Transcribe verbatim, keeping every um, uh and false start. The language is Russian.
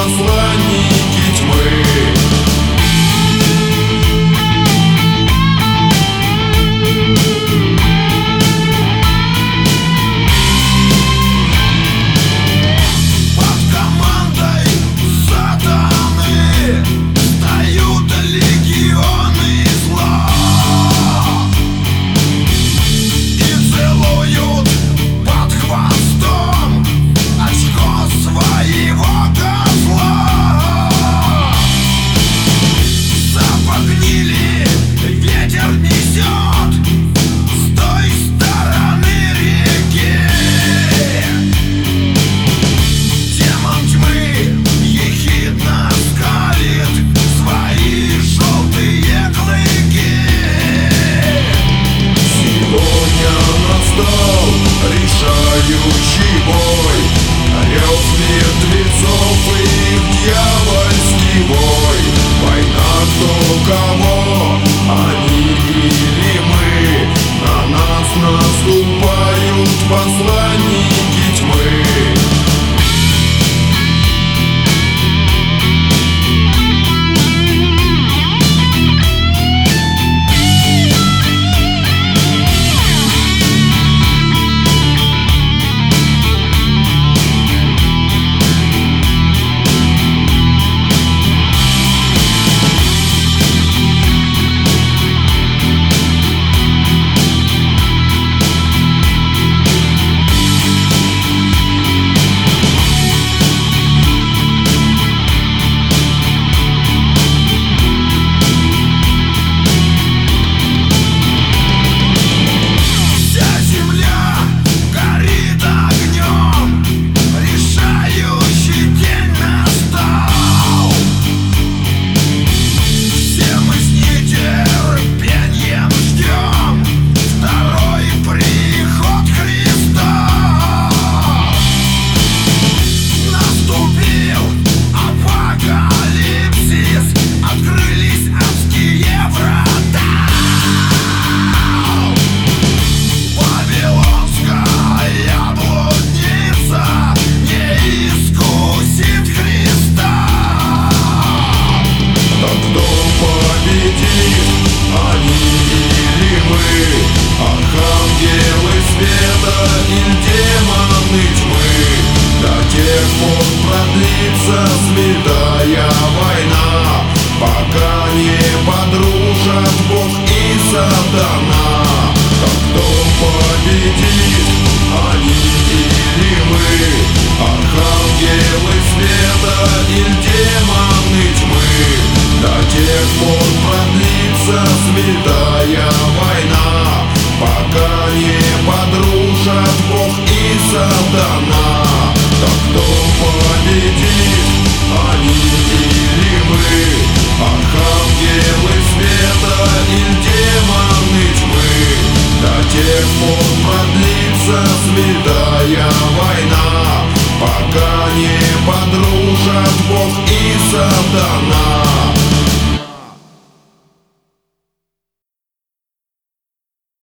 посланники тьмы. Решающий бой, рев мертвецов и их дьявольский бой. Война кто кого, они или мы. На нас наступают посланники тьмы. Продлится святая война, пока не подружат Бог и сатана. Так кто победит, они или мы? Архангелы света или демоны тьмы? До тех пор продлится святая война, пока не подружат Бог и сатана. Так кто победит, они или мы? Архангелы света или демоны тьмы? До тех пор продлится святая война, пока не подружат Бог и сатана.